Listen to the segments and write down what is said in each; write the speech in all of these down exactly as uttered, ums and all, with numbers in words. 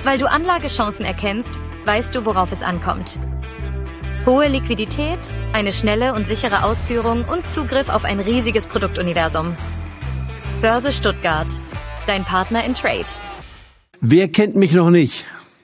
Weil du Anlagechancen erkennst, weißt du, worauf es ankommt. Hohe Liquidität, eine schnelle und sichere Ausführung und Zugriff auf ein riesiges Produktuniversum. Börse Stuttgart, dein Partner in Trade. Wer kennt mich noch nicht?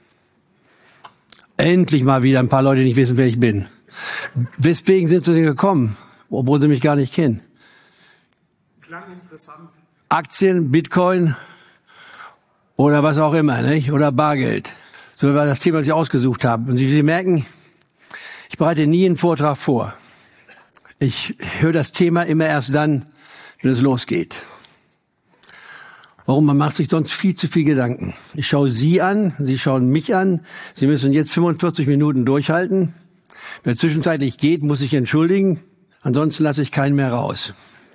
Endlich mal wieder ein paar Leute, die nicht wissen, wer ich bin. Weswegen sind sie denn gekommen, obwohl sie mich gar nicht kennen? Klang interessant. Aktien, Bitcoin oder was auch immer, nicht? Oder Bargeld. So war das Thema, das ich ausgesucht habe. Und Sie, Sie merken, ich bereite nie einen Vortrag vor. Ich höre das Thema immer erst dann, wenn es losgeht. Warum? Man macht sich sonst viel zu viel Gedanken. Ich schaue Sie an, Sie schauen mich an. Sie müssen jetzt fünfundvierzig Minuten durchhalten. Wenn es zwischenzeitlich geht, muss ich entschuldigen. Ansonsten lasse ich keinen mehr raus.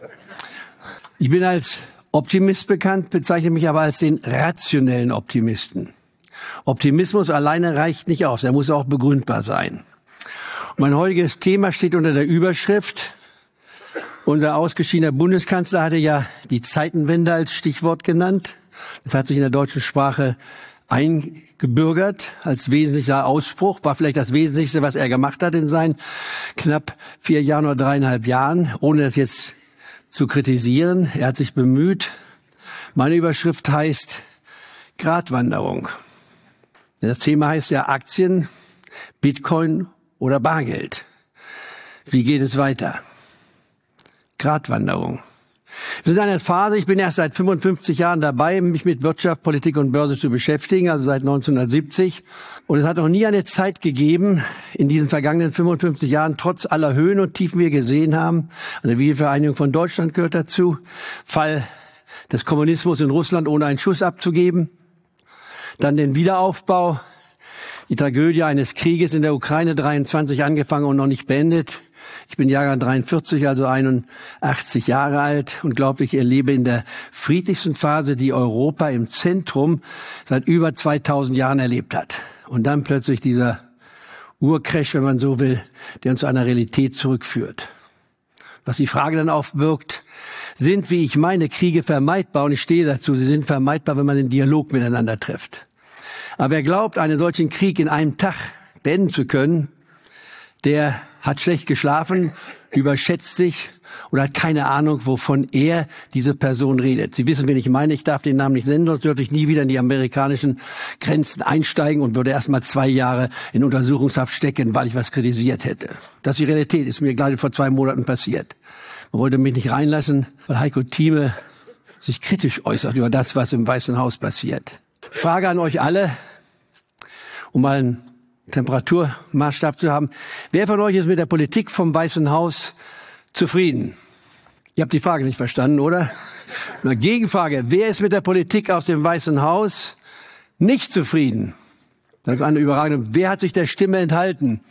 Ich bin als Optimist bekannt, bezeichne mich aber als den rationellen Optimisten. Optimismus alleine reicht nicht aus, er muss auch begründbar sein. Und mein heutiges Thema steht unter der Überschrift: Unser ausgeschiedener Bundeskanzler hatte ja die Zeitenwende als Stichwort genannt. Das hat sich in der deutschen Sprache eingebürgert als wesentlicher Ausspruch. War vielleicht das Wesentlichste, was er gemacht hat in seinen knapp vier Jahren oder dreieinhalb Jahren, ohne das jetzt zu kritisieren. Er hat sich bemüht. Meine Überschrift heißt Gratwanderung. Das Thema heißt ja Aktien, Bitcoin oder Bargeld. Wie geht es weiter? Gratwanderung. Wir sind in einer Phase, ich bin erst seit fünfundfünfzig Jahren dabei, mich mit Wirtschaft, Politik und Börse zu beschäftigen, also seit neunzehnhundertsiebzig. Und es hat noch nie eine Zeit gegeben, in diesen vergangenen fünfundfünfzig Jahren, trotz aller Höhen und Tiefen, die wir gesehen haben, eine Wiedervereinigung von Deutschland gehört dazu, Fall des Kommunismus in Russland ohne einen Schuss abzugeben, dann den Wiederaufbau, die Tragödie eines Krieges in der Ukraine dreiundzwanzig angefangen und noch nicht beendet. Ich bin Jahrgang dreiundvierzig, also einundachtzig Jahre alt und glaube, ich erlebe in der friedlichsten Phase, die Europa im Zentrum seit über zweitausend Jahren erlebt hat. Und dann plötzlich dieser Urcrash, wenn man so will, der uns zu einer Realität zurückführt. Was die Frage dann aufwirkt: Sind, wie ich meine, Kriege vermeidbar? Und ich stehe dazu, sie sind vermeidbar, wenn man den Dialog miteinander trifft. Aber wer glaubt, einen solchen Krieg in einem Tag beenden zu können, der hat schlecht geschlafen, überschätzt sich oder hat keine Ahnung, wovon er, diese Person, redet. Sie wissen, wen ich meine. Ich darf den Namen nicht nennen, sonst dürfte ich nie wieder in die amerikanischen Grenzen einsteigen und würde erst mal zwei Jahre in Untersuchungshaft stecken, weil ich was kritisiert hätte. Das ist die Realität, ist mir gerade vor zwei Monaten passiert. Man wollte mich nicht reinlassen, weil Heiko Thieme sich kritisch äußert über das, was im Weißen Haus passiert. Frage an euch alle, um mal einen Temperaturmaßstab zu haben: Wer von euch ist mit der Politik vom Weißen Haus zufrieden? Ihr habt die Frage nicht verstanden, oder? Eine Gegenfrage: Wer ist mit der Politik aus dem Weißen Haus nicht zufrieden? Das ist eine überragende. Wer hat sich der Stimme enthalten?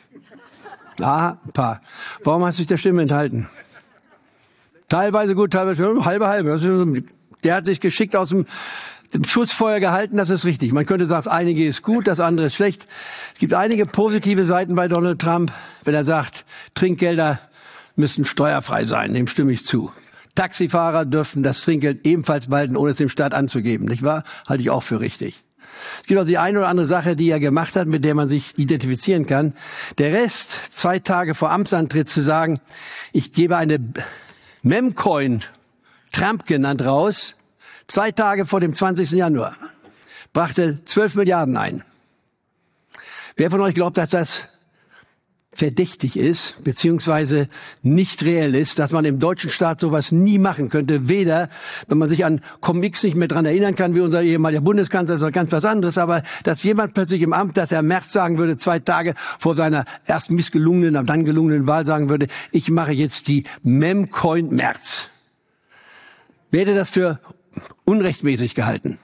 Ah, ein paar. Warum hast du dich der Stimme enthalten? Teilweise gut, teilweise halbe, halbe. Der hat sich geschickt aus dem dem Schussfeuer gehalten, das ist richtig. Man könnte sagen, das eine ist gut, das andere ist schlecht. Es gibt einige positive Seiten bei Donald Trump, wenn er sagt, Trinkgelder müssen steuerfrei sein, dem stimme ich zu. Taxifahrer dürften das Trinkgeld ebenfalls behalten, ohne es dem Staat anzugeben, nicht wahr? Halte ich auch für richtig. Es gibt auch die eine oder andere Sache, die er gemacht hat, mit der man sich identifizieren kann. Der Rest, zwei Tage vor Amtsantritt zu sagen, ich gebe eine Memcoin, Trump genannt, raus, zwei Tage vor dem zwanzigsten Januar, brachte zwölf Milliarden ein. Wer von euch glaubt, dass das verdächtig ist, beziehungsweise nicht reell ist, dass man im deutschen Staat sowas nie machen könnte, weder, wenn man sich an Comics nicht mehr dran erinnern kann, wie unser ehemaliger Bundeskanzler, das ist ganz was anderes, aber dass jemand plötzlich im Amt, dass er Merz sagen würde, zwei Tage vor seiner erst missgelungenen, aber dann gelungenen Wahl sagen würde, ich mache jetzt die Memcoin Merz. Wer hätte das für unrechtmäßig gehalten?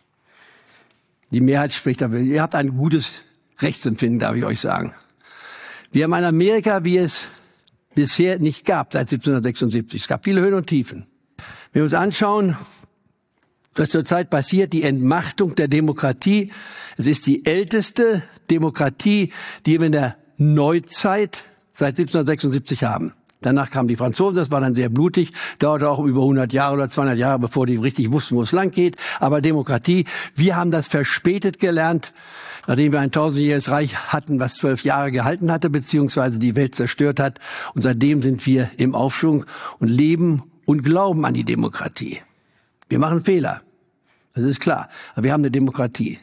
Die Mehrheit spricht dafür. Ihr habt ein gutes Rechtsempfinden, darf ich euch sagen. Wir haben ein Amerika, wie es bisher nicht gab seit siebzehnhundertsechsundsiebzig. Es gab viele Höhen und Tiefen. Wenn wir uns anschauen, was zurzeit passiert, die Entmachtung der Demokratie. Es ist die älteste Demokratie, die wir in der Neuzeit seit siebzehnhundertsechsundsiebzig haben. Danach kamen die Franzosen, das war dann sehr blutig, dauerte auch über hundert Jahre oder zweihundert Jahre, bevor die richtig wussten, wo es lang geht. Aber Demokratie, wir haben das verspätet gelernt, nachdem wir ein tausendjähriges Reich hatten, was zwölf Jahre gehalten hatte, beziehungsweise die Welt zerstört hat. Und seitdem sind wir im Aufschwung und leben und glauben an die Demokratie. Wir machen Fehler, das ist klar, aber wir haben eine Demokratie.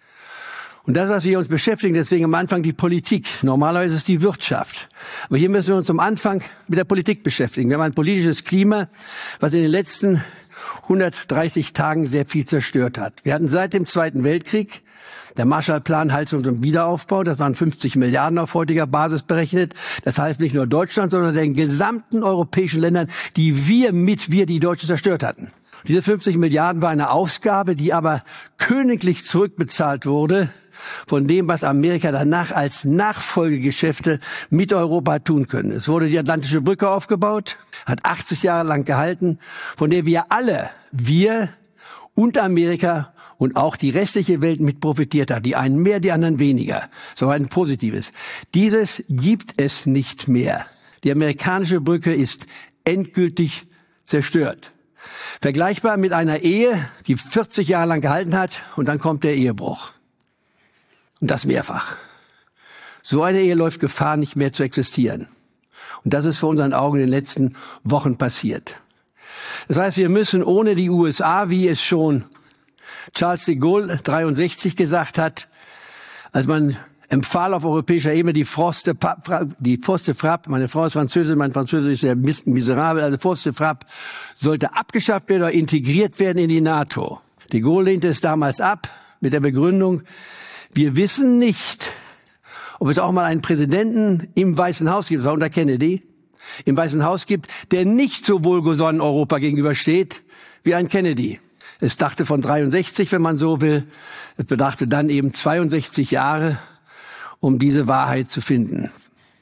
Und das, was wir uns beschäftigen, deswegen am Anfang die Politik. Normalerweise ist es die Wirtschaft. Aber hier müssen wir uns am Anfang mit der Politik beschäftigen. Wir haben ein politisches Klima, was in den letzten hundertdreißig Tagen sehr viel zerstört hat. Wir hatten seit dem Zweiten Weltkrieg der Marshallplan Heilung und Wiederaufbau. Das waren fünfzig Milliarden auf heutiger Basis berechnet. Das half nicht nur Deutschland, sondern den gesamten europäischen Ländern, die wir mit, wir die Deutschen zerstört hatten. Diese fünfzig Milliarden war eine Ausgabe, die aber königlich zurückbezahlt wurde von dem, was Amerika danach als Nachfolgegeschäfte mit Europa tun können. Es wurde die Atlantische Brücke aufgebaut, hat achtzig Jahre lang gehalten, von der wir alle, wir und Amerika und auch die restliche Welt mit profitiert hat. Die einen mehr, die anderen weniger. So ein Positives. Dieses gibt es nicht mehr. Die amerikanische Brücke ist endgültig zerstört. Vergleichbar mit einer Ehe, die vierzig Jahre lang gehalten hat und dann kommt der Ehebruch. Und das mehrfach. So eine Ehe läuft Gefahr, nicht mehr zu existieren. Und das ist vor unseren Augen in den letzten Wochen passiert. Das heißt, wir müssen ohne die U S A, wie es schon Charles de Gaulle dreiundsechzig gesagt hat, als man empfahl auf europäischer Ebene die Force de Frappe, die Force de Frappe, meine Frau ist Französin, mein Französisch ist sehr miserabel, also Force de Frappe sollte abgeschafft werden oder integriert werden in die NATO. De Gaulle lehnte es damals ab mit der Begründung, wir wissen nicht, ob es auch mal einen Präsidenten im Weißen Haus gibt, das war unter Kennedy, im Weißen Haus gibt, der nicht so wohlgesonnen Europa gegenübersteht wie ein Kennedy. Es dachte von dreiundsechzig, wenn man so will, es bedachte dann eben zweiundsechzig Jahre, um diese Wahrheit zu finden.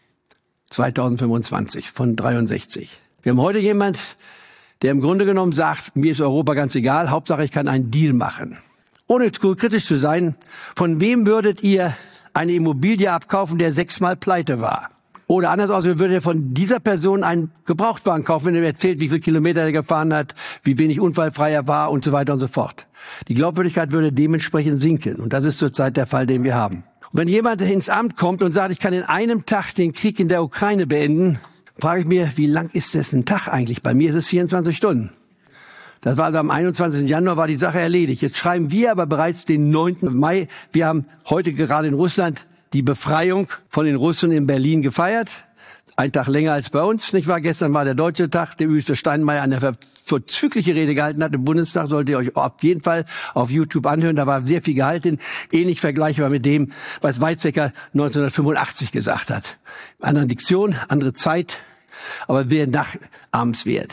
zweitausendfünfundzwanzig von dreiundsechzig. Wir haben heute jemand, der im Grunde genommen sagt, mir ist Europa ganz egal, Hauptsache ich kann einen Deal machen. Ohne kritisch zu sein, von wem würdet ihr eine Immobilie abkaufen, der sechsmal pleite war? Oder anders aus, würdet ihr von dieser Person einen Gebrauchtwagen kaufen, wenn er erzählt, wie viele Kilometer er gefahren hat, wie wenig unfallfrei er war und so weiter und so fort. Die Glaubwürdigkeit würde dementsprechend sinken. Und das ist zurzeit der Fall, den wir haben. Und wenn jemand ins Amt kommt und sagt, ich kann in einem Tag den Krieg in der Ukraine beenden, frage ich mir, wie lang ist das ein Tag eigentlich? Bei mir ist es vierundzwanzig Stunden. Das war also am einundzwanzigsten Januar war die Sache erledigt. Jetzt schreiben wir aber bereits den neunten Mai. Wir haben heute gerade in Russland die Befreiung von den Russen in Berlin gefeiert. Ein Tag länger als bei uns, nicht wahr? Gestern war der deutsche Tag, der übrigens Steinmeier eine vorzügliche Rede gehalten hat im Bundestag. Solltet ihr euch auf jeden Fall auf YouTube anhören. Da war sehr viel Gehalt drin. Ähnlich vergleichbar mit dem, was Weizsäcker neunzehnhundertfünfundachtzig gesagt hat. Andere Diktion, andere Zeit, aber wer nachahmenswert.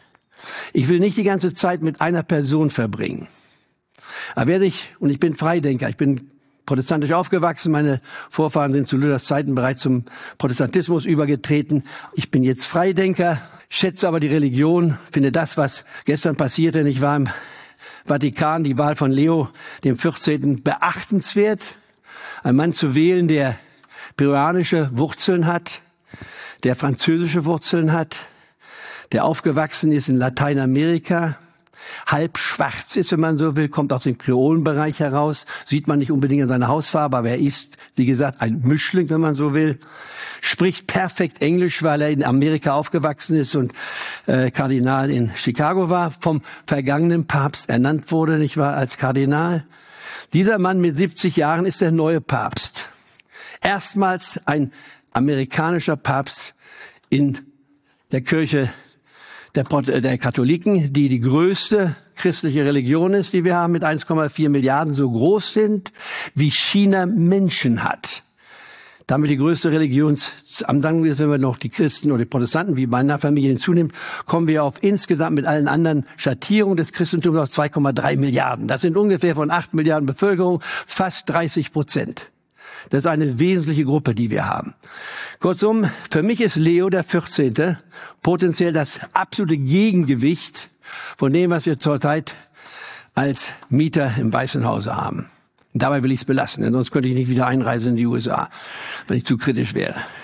Ich will nicht die ganze Zeit mit einer Person verbringen. Aber wer sich, und ich bin Freidenker, ich bin protestantisch aufgewachsen, meine Vorfahren sind zu Luthers Zeiten bereits zum Protestantismus übergetreten. Ich bin jetzt Freidenker, schätze aber die Religion, finde das, was gestern passierte, ich war im Vatikan, die Wahl von Leo dem vierzehnten beachtenswert. Ein Mann zu wählen, der peruanische Wurzeln hat, der französische Wurzeln hat, der aufgewachsen ist in Lateinamerika, halb schwarz ist, wenn man so will, kommt aus dem Kreolenbereich heraus, sieht man nicht unbedingt an seiner Hausfarbe, aber er ist, wie gesagt, ein Mischling, wenn man so will, spricht perfekt Englisch, weil er in Amerika aufgewachsen ist und äh, Kardinal in Chicago war, vom vergangenen Papst ernannt wurde, nicht wahr, als Kardinal. Dieser Mann mit siebzig Jahren ist der neue Papst. Erstmals ein amerikanischer Papst in der Kirche Der, der Katholiken, die die größte christliche Religion ist, die wir haben, mit eins Komma vier Milliarden, so groß sind, wie China Menschen hat. Damit die größte Religionsansammlung ist, wenn wir noch die Christen oder die Protestanten, wie bei meiner Familie hinzunehmen, kommen wir auf insgesamt mit allen anderen Schattierungen des Christentums auf zwei Komma drei Milliarden. Das sind ungefähr von acht Milliarden Bevölkerung fast dreißig Prozent. Das ist eine wesentliche Gruppe, die wir haben. Kurzum, für mich ist Leo der vierzehnte potenziell das absolute Gegengewicht von dem, was wir zurzeit als Mieter im Weißen Hause haben. Und dabei will ich es belassen, denn sonst könnte ich nicht wieder einreisen in die U S A, wenn ich zu kritisch wäre.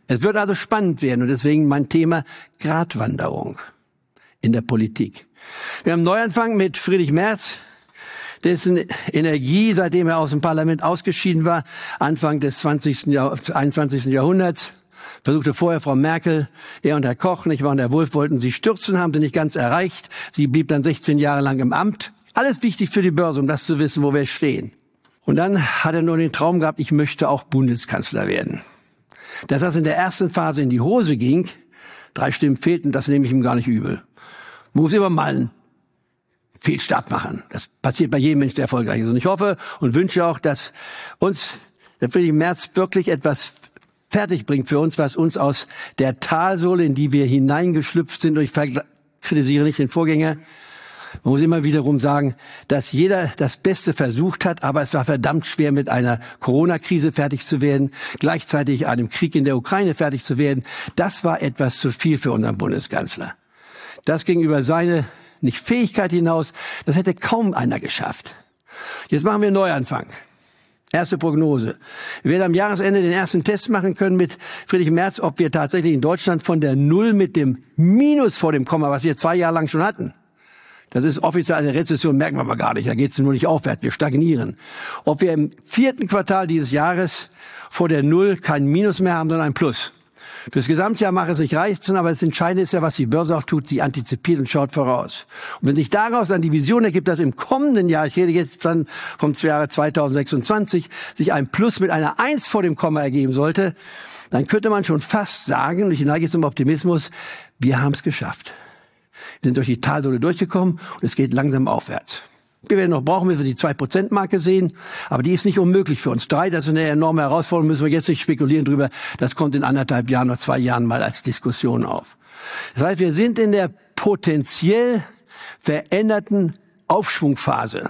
Es wird also spannend werden und deswegen mein Thema Gratwanderung in der Politik. Wir haben einen Neuanfang mit Friedrich Merz, dessen Energie, seitdem er aus dem Parlament ausgeschieden war, Anfang des zwanzigsten. Jahr, einundzwanzigsten. Jahrhunderts, versuchte vorher Frau Merkel, er und Herr Koch, nicht wahr, und Herr Wulff wollten sie stürzen, haben sie nicht ganz erreicht. Sie blieb dann sechzehn Jahre lang im Amt. Alles wichtig für die Börse, um das zu wissen, wo wir stehen. Und dann hat er nur den Traum gehabt, ich möchte auch Bundeskanzler werden. Dass das in der ersten Phase in die Hose ging, drei Stimmen fehlten, das nehme ich ihm gar nicht übel. Man muss immer mal einen Fehlstart machen. Das passiert bei jedem Mensch, der erfolgreich ist. Und ich hoffe und wünsche auch, dass uns der Friedrich Merz wirklich etwas fertig bringt für uns, was uns aus der Talsohle, in die wir hineingeschlüpft sind, und ich kritisiere nicht den Vorgänger, man muss immer wiederum sagen, dass jeder das Beste versucht hat, aber es war verdammt schwer, mit einer Corona-Krise fertig zu werden, gleichzeitig einem Krieg in der Ukraine fertig zu werden. Das war etwas zu viel für unseren Bundeskanzler. Das ging über seine nicht Fähigkeit hinaus, das hätte kaum einer geschafft. Jetzt machen wir einen Neuanfang. Erste Prognose. Wir werden am Jahresende den ersten Test machen können mit Friedrich Merz, ob wir tatsächlich in Deutschland von der Null mit dem Minus vor dem Komma, was wir zwei Jahre lang schon hatten, das ist offiziell eine Rezession, merken wir aber gar nicht. Da geht es nur nicht aufwärts, wir stagnieren. Ob wir im vierten Quartal dieses Jahres vor der Null kein Minus mehr haben, sondern ein Plus. Fürs Gesamtjahr mache es nicht reizen, aber das Entscheidende ist ja, was die Börse auch tut, sie antizipiert und schaut voraus. Und wenn sich daraus dann die Vision ergibt, dass im kommenden Jahr, ich rede jetzt dann vom Jahre zweitausendsechsundzwanzig, sich ein Plus mit einer Eins vor dem Komma ergeben sollte, dann könnte man schon fast sagen, und ich neige zum Optimismus, wir haben es geschafft. Wir sind durch die Talsohle durchgekommen und es geht langsam aufwärts. Wir werden noch brauchen, bis wir die zwei Prozent Marke sehen, aber die ist nicht unmöglich für uns drei. Das ist eine enorme Herausforderung, müssen wir jetzt nicht spekulieren drüber. Das kommt in anderthalb Jahren oder zwei Jahren mal als Diskussion auf. Das heißt, wir sind in der potenziell veränderten Aufschwungphase.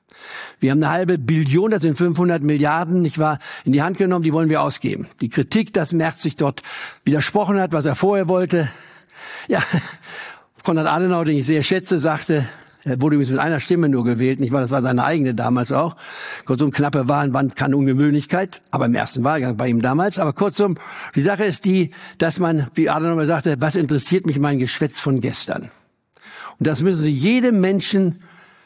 Wir haben eine halbe Billion, das sind fünfhundert Milliarden, nicht wahr, in die Hand genommen, die wollen wir ausgeben. Die Kritik, dass Merz sich dort widersprochen hat, was er vorher wollte, ja, Konrad Adenauer, den ich sehr schätze, sagte, er wurde übrigens mit einer Stimme nur gewählt, nicht wahr? Das war seine eigene damals auch. Kurzum, knappe Wahlen waren keine Ungewöhnlichkeit, aber im ersten Wahlgang bei ihm damals. Aber kurzum, die Sache ist die, dass man, wie Adenauer sagte, was interessiert mich mein Geschwätz von gestern? Und das müssen Sie jedem Menschen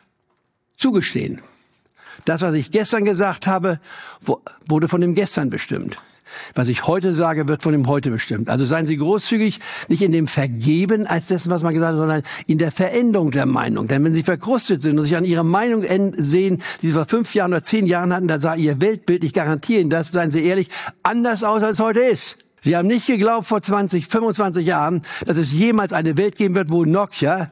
zugestehen. Das, was ich gestern gesagt habe, wurde von dem Gestern bestimmt. Was ich heute sage, wird von dem Heute bestimmt. Also seien Sie großzügig, nicht in dem Vergeben als dessen, was man gesagt hat, sondern in der Veränderung der Meinung. Denn wenn Sie verkrustet sind und sich an Ihrer Meinung sehen, die Sie vor fünf Jahren oder zehn Jahren hatten, da sah Ihr Weltbild, ich garantiere Ihnen das, seien Sie ehrlich, anders aus, als heute ist. Sie haben nicht geglaubt vor zwanzig, fünfundzwanzig Jahren, dass es jemals eine Welt geben wird, wo Nokia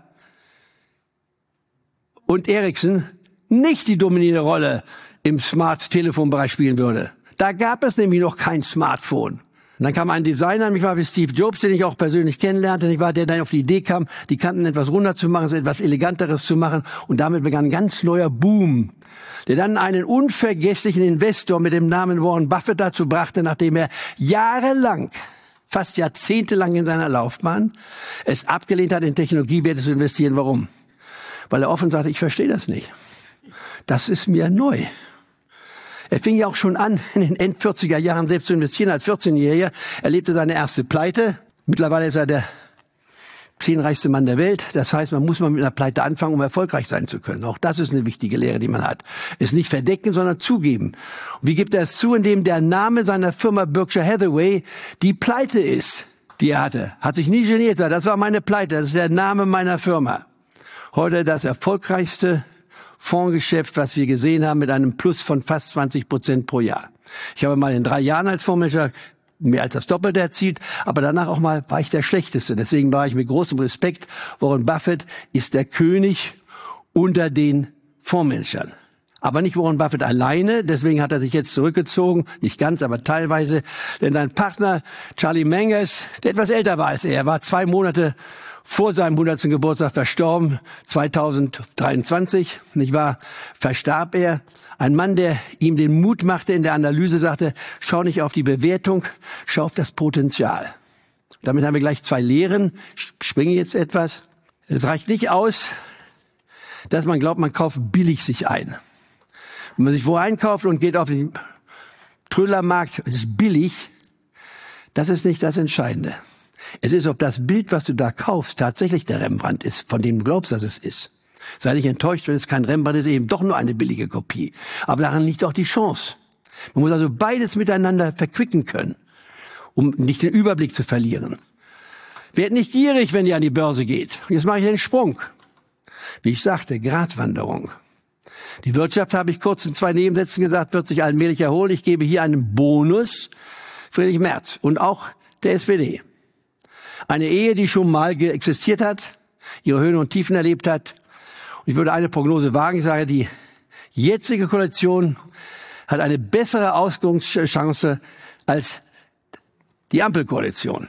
und Ericsson nicht die dominierende Rolle im Smart-Telefon-Bereich spielen würde. Da gab es nämlich noch kein Smartphone. Und dann kam ein Designer, mich war wie Steve Jobs, den ich auch persönlich kennenlernte, nicht wahr, der dann auf die Idee kam, die Kanten etwas runder zu machen, etwas Eleganteres zu machen. Und damit begann ein ganz neuer Boom, der dann einen unvergesslichen Investor mit dem Namen Warren Buffett dazu brachte, nachdem er jahrelang, fast jahrzehntelang in seiner Laufbahn, es abgelehnt hat, in Technologiewerte zu investieren. Warum? Weil er offen sagte, ich verstehe das nicht. Das ist mir neu. Er fing ja auch schon an, in den End-vierziger Jahren selbst zu investieren. Als vierzehnjähriger erlebte seine erste Pleite. Mittlerweile ist er der zehnreichste Mann der Welt. Das heißt, man muss mal mit einer Pleite anfangen, um erfolgreich sein zu können. Auch das ist eine wichtige Lehre, die man hat. Es nicht verdecken, sondern zugeben. Und wie gibt er es zu? Indem der Name seiner Firma Berkshire Hathaway die Pleite ist, die er hatte. Hat sich nie geniert. Das war meine Pleite. Das ist der Name meiner Firma. Heute das erfolgreichste Fondsgeschäft, was wir gesehen haben, mit einem Plus von fast zwanzig Prozent pro Jahr. Ich habe mal in drei Jahren als Fondsmanager mehr als das Doppelte erzielt, aber danach auch mal war ich der Schlechteste. Deswegen war ich mit großem Respekt, Warren Buffett ist der König unter den Fondsmanagern. Aber nicht Warren Buffett alleine, deswegen hat er sich jetzt zurückgezogen, nicht ganz, aber teilweise, denn sein Partner Charlie Mangus, der etwas älter war als er, war zwei Monate vor seinem hundertsten Geburtstag verstorben, zweitausenddreiundzwanzig, nicht wahr, verstarb er. Ein Mann, der ihm den Mut machte in der Analyse, sagte, schau nicht auf die Bewertung, schau auf das Potenzial. Damit haben wir gleich zwei Lehren. Ich springe jetzt etwas. Es reicht nicht aus, dass man glaubt, man kauft billig sich ein. Wenn man sich wo einkauft und geht auf den Trödlermarkt, es ist billig, Das ist nicht das Entscheidende. Es ist, ob das Bild, was du da kaufst, tatsächlich der Rembrandt ist, von dem du glaubst, dass es ist. Sei nicht enttäuscht, wenn es kein Rembrandt ist, eben doch nur eine billige Kopie. Aber daran liegt auch die Chance. Man muss also beides miteinander verquicken können, um nicht den Überblick zu verlieren. Werdet nicht gierig, wenn ihr an die Börse geht. Jetzt mache ich den Sprung. Wie ich sagte, Gratwanderung. Die Wirtschaft, habe ich kurz in zwei Nebensätzen gesagt, wird sich allmählich erholen. Ich gebe hier einen Bonus Friedrich Merz und auch der S P D. Eine Ehe, die schon mal existiert hat, ihre Höhen und Tiefen erlebt hat. Und ich würde eine Prognose wagen. Ich sage, die jetzige Koalition hat eine bessere Ausgangschance als die Ampelkoalition.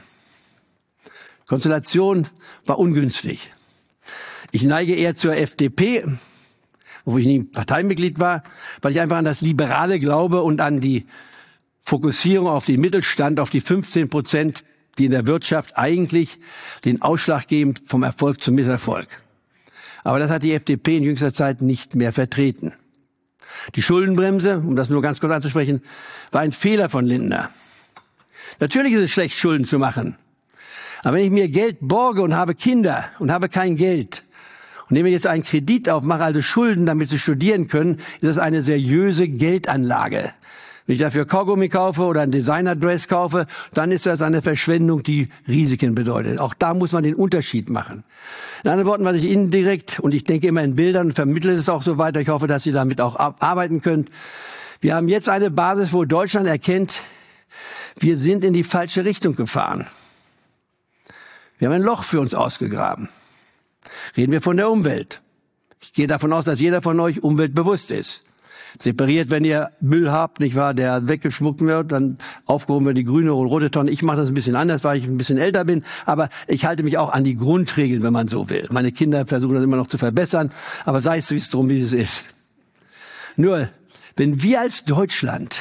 Konstellation war ungünstig. Ich neige eher zur F D P, wo ich nie Parteimitglied war, weil ich einfach an das Liberale glaube und an die Fokussierung auf den Mittelstand, auf die fünfzehn Prozent, die in der Wirtschaft eigentlich den Ausschlag geben vom Erfolg zum Misserfolg. Aber das hat die F D P in jüngster Zeit nicht mehr vertreten. Die Schuldenbremse, um das nur ganz kurz anzusprechen, war ein Fehler von Lindner. Natürlich ist es schlecht, Schulden zu machen. Aber wenn ich mir Geld borge und habe Kinder und habe kein Geld und nehme jetzt einen Kredit auf, mache also Schulden, damit sie studieren können, ist das eine seriöse Geldanlage. Wenn ich dafür Kaugummi kaufe oder ein Designerdress kaufe, dann ist das eine Verschwendung, die Risiken bedeutet. Auch da muss man den Unterschied machen. In anderen Worten, was ich indirekt, und ich denke immer in Bildern und vermittle es auch so weiter, ich hoffe, dass Sie damit auch arbeiten können. Wir haben jetzt eine Basis, wo Deutschland erkennt, wir sind in die falsche Richtung gefahren. Wir haben ein Loch für uns ausgegraben. Reden wir von der Umwelt. Ich gehe davon aus, dass jeder von euch umweltbewusst ist. Separiert, wenn ihr Müll habt, nicht wahr, der weggeschmuckt wird, dann aufgehoben wird die grüne und rote Tonne. Ich mache das ein bisschen anders, weil ich ein bisschen älter bin, aber ich halte mich auch an die Grundregeln, wenn man so will. Meine Kinder versuchen das immer noch zu verbessern, aber sei es, wie es drum, wie es ist. Nur, wenn wir als Deutschland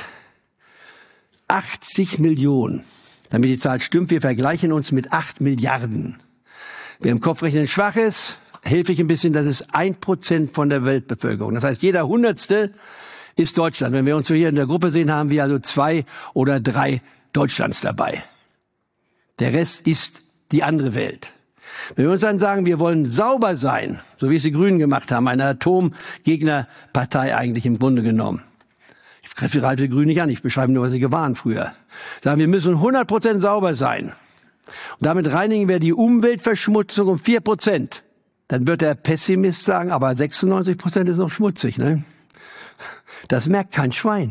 achtzig Millionen, damit die Zahl stimmt, wir vergleichen uns mit acht Milliarden. Wer im Kopfrechnen schwach ist, helfe ich ein bisschen, das ist ein Prozent von der Weltbevölkerung. Das heißt, jeder Hundertstel ist Deutschland. Wenn wir uns hier in der Gruppe sehen, haben wir also zwei oder drei Deutschlands dabei. Der Rest ist die andere Welt. Wenn wir uns dann sagen, wir wollen sauber sein, so wie es die Grünen gemacht haben, eine Atomgegnerpartei eigentlich im Grunde genommen. Ich greife die Grünen nicht an, ich beschreibe nur, was sie waren früher. Sagen, wir müssen hundert Prozent sauber sein. Und damit reinigen wir die Umweltverschmutzung um vier Prozent. Dann wird der Pessimist sagen, aber sechsundneunzig Prozent ist noch schmutzig, ne? Das merkt kein Schwein.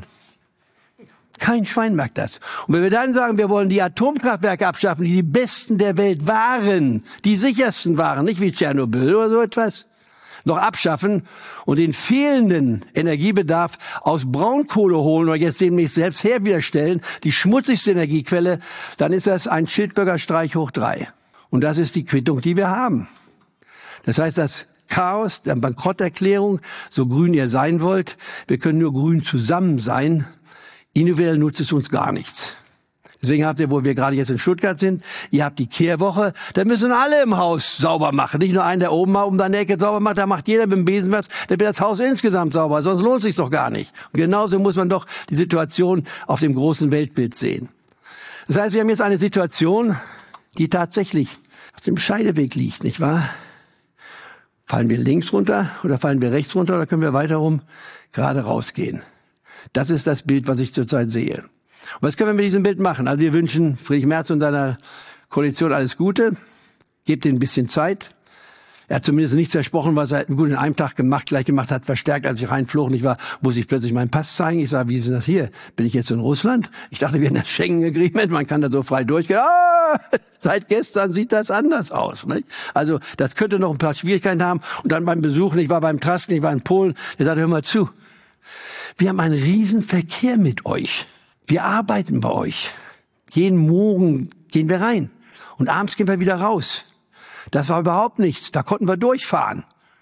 Kein Schwein merkt das. Und wenn wir dann sagen, wir wollen die Atomkraftwerke abschaffen, die die besten der Welt waren, die sichersten waren, nicht wie Tschernobyl oder so etwas, noch abschaffen und den fehlenden Energiebedarf aus Braunkohle holen oder jetzt demnächst selbst herstellen, die schmutzigste Energiequelle, dann ist das ein Schildbürgerstreich hoch drei. Und das ist die Quittung, die wir haben. Das heißt, das Chaos der Bankrotterklärung, so grün ihr sein wollt, wir können nur grün zusammen sein, individuell nutzt es uns gar nichts. Deswegen habt ihr, wo wir gerade jetzt in Stuttgart sind, ihr habt die Kehrwoche, da müssen alle im Haus sauber machen. Nicht nur einen, der oben mal um deine Ecke sauber macht, da macht jeder mit dem Besen was, der wird das Haus insgesamt sauber, sonst lohnt es sich doch gar nicht. Und genauso muss man doch die Situation auf dem großen Weltbild sehen. Das heißt, wir haben jetzt eine Situation, die tatsächlich auf dem Scheideweg liegt, nicht wahr? Fallen wir links runter oder fallen wir rechts runter oder können wir weiter rum gerade rausgehen? Das ist das Bild, was ich zurzeit sehe. Und was können wir mit diesem Bild machen? Also wir wünschen Friedrich Merz und seiner Koalition alles Gute. Gebt ihnen ein bisschen Zeit. Er hat zumindest nichts versprochen, was er gut in einem Tag gemacht, gleich gemacht hat, verstärkt. Als ich reinflog, ich war, muss ich plötzlich meinen Pass zeigen. Ich sage, wie ist das hier? Bin ich jetzt in Russland? Ich dachte, wir haben das Schengen-Agreement, man kann da so frei durchgehen. Ah, seit gestern sieht das anders aus. Nicht? Also das könnte noch ein paar Schwierigkeiten haben. Und dann beim Besuchen, ich war beim Trasken, ich war in Polen, der sagte, hör mal zu, wir haben einen riesen Verkehr mit euch. Wir arbeiten bei euch. Jeden Morgen gehen wir rein und abends gehen wir wieder raus. Das war überhaupt nichts. Da konnten wir durchfahren.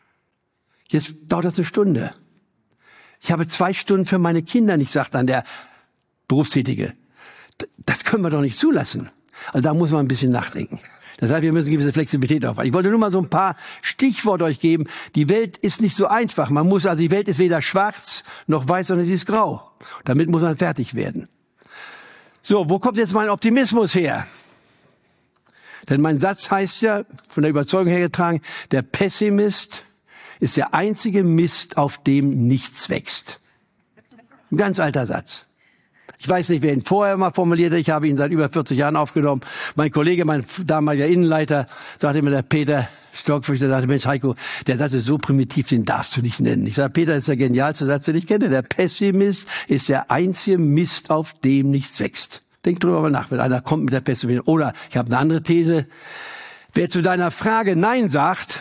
Jetzt dauert das eine Stunde. Ich habe zwei Stunden für meine Kinder nicht, sagt dann der Berufstätige. Das können wir doch nicht zulassen. Also da muss man ein bisschen nachdenken. Das heißt, wir müssen eine gewisse Flexibilität aufbauen. Ich wollte nur mal so ein paar Stichworte euch geben. Die Welt ist nicht so einfach. Man muss, also die Welt ist weder schwarz noch weiß, sondern sie ist grau. Damit muss man fertig werden. So, wo kommt jetzt mein Optimismus her? Denn mein Satz heißt ja, von der Überzeugung hergetragen, der Pessimist ist der einzige Mist, auf dem nichts wächst. Ein ganz alter Satz. Ich weiß nicht, wer ihn vorher mal formulierte. Ich habe ihn seit über vierzig Jahren aufgenommen. Mein Kollege, mein damaliger Innenleiter, sagte mir, der Peter Stockfisch, der sagte, Mensch, Heiko, der Satz ist so primitiv, den darfst du nicht nennen. Ich sage, Peter, das ist der genialste Satz, den ich kenne. Der Pessimist ist der einzige Mist, auf dem nichts wächst. Denk drüber mal nach, wenn einer kommt mit der Pessimismus. Oder ich habe eine andere These. Wer zu deiner Frage Nein sagt,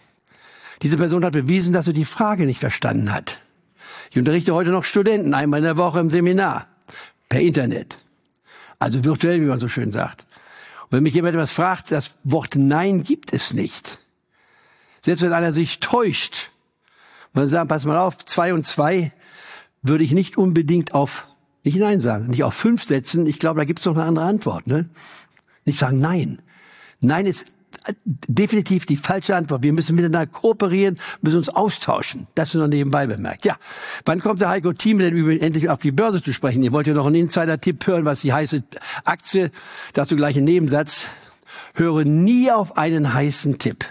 diese Person hat bewiesen, dass er die Frage nicht verstanden hat. Ich unterrichte heute noch Studenten, einmal in der Woche im Seminar, per Internet. Also virtuell, wie man so schön sagt. Und wenn mich jemand etwas fragt, das Wort Nein gibt es nicht. Selbst wenn einer sich täuscht, man sagt, pass mal auf, zwei und zwei würde ich nicht unbedingt auf nicht Nein sagen, nicht auf fünf setzen. Ich glaube, da gibt es noch eine andere Antwort. Ne? Nicht sagen Nein. Nein ist definitiv die falsche Antwort. Wir müssen miteinander kooperieren, müssen uns austauschen. Das ist noch nebenbei bemerkt. Ja, wann kommt der Heiko Thieme denn übrigens endlich auf die Börse zu sprechen? Ihr wollt ja noch einen Insider-Tipp hören, was die heiße Aktie, dazu gleich ein Nebensatz. Höre nie auf einen heißen Tipp.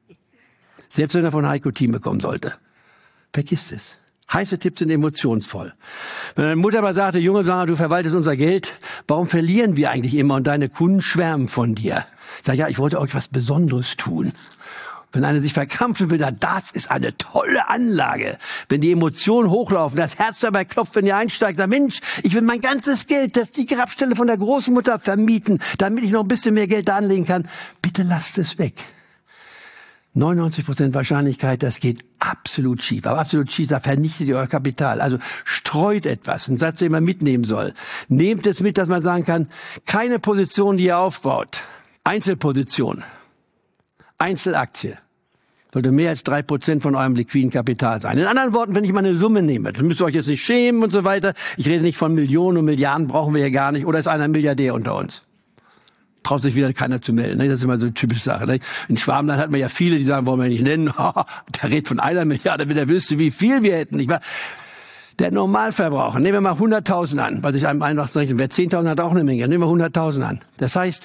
Selbst wenn er von Heiko Thieme kommen sollte. Vergiss es. Heiße Tipps sind emotionsvoll. Wenn meine Mutter mal sagte, Junge, du verwaltest unser Geld, warum verlieren wir eigentlich immer und deine Kunden schwärmen von dir? Ich sage, ja, ich wollte euch was Besonderes tun. Wenn einer sich verkrampfen will, dann das ist eine tolle Anlage. Wenn die Emotionen hochlaufen, das Herz dabei klopft, wenn ihr einsteigt, dann Mensch, ich will mein ganzes Geld, das die Grabstelle von der Großmutter vermieten, damit ich noch ein bisschen mehr Geld da anlegen kann. Bitte lasst es weg. neunundneunzig Prozent Wahrscheinlichkeit, das geht absolut schief. Aber absolut schief, da vernichtet ihr euer Kapital. Also streut etwas. Ein Satz, den man mitnehmen soll. Nehmt es mit, dass man sagen kann, keine Position, die ihr aufbaut. Einzelposition. Einzelaktie. Sollte mehr als drei Prozent von eurem liquiden Kapital sein. In anderen Worten, wenn ich mal eine Summe nehme, dann müsst ihr euch jetzt nicht schämen und so weiter. Ich rede nicht von Millionen und Milliarden, brauchen wir ja gar nicht. Oder ist einer Milliardär unter uns? Traut sich wieder keiner zu melden. Das ist immer so eine typische Sache. In Schwabenland hat man ja viele, die sagen, wollen wir nicht nennen. Der redet von einer Milliarde, wenn er wüsste, wie viel wir hätten. Ich war der Normalverbraucher, nehmen wir mal hunderttausend an, weil sich einem einfach rechnen. Wer zehntausend hat, auch eine Menge. Nehmen wir hunderttausend an. Das heißt,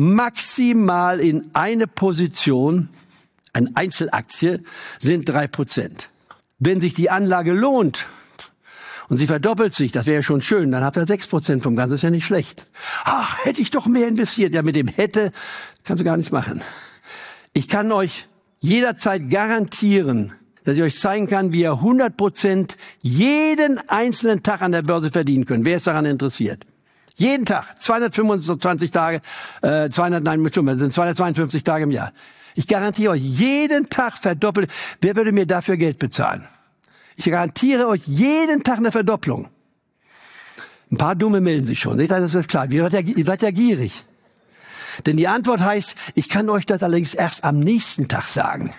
maximal in eine Position, eine Einzelaktie, sind drei Prozent. Wenn sich die Anlage lohnt, und sie verdoppelt sich, das wäre ja schon schön, dann habt ihr sechs Prozent vom Ganzen, ist ja nicht schlecht. Ach, hätte ich doch mehr investiert. Ja, mit dem hätte kannst du gar nichts machen. Ich kann euch jederzeit garantieren, dass ich euch zeigen kann, wie ihr hundert Prozent jeden einzelnen Tag an der Börse verdienen könnt. Wer ist daran interessiert? Jeden Tag, zweihundertfünfundzwanzig Tage, äh, zweihundert, nein, das sind zweihundertzweiundfünfzig Tage im Jahr. Ich garantiere euch, jeden Tag verdoppelt. Wer würde mir dafür Geld bezahlen? Ich garantiere euch jeden Tag eine Verdopplung. Ein paar Dumme melden sich schon. Seht ihr, das ist klar. Ihr seid, ja, ihr seid ja gierig. Denn die Antwort heißt, ich kann euch das allerdings erst am nächsten Tag sagen.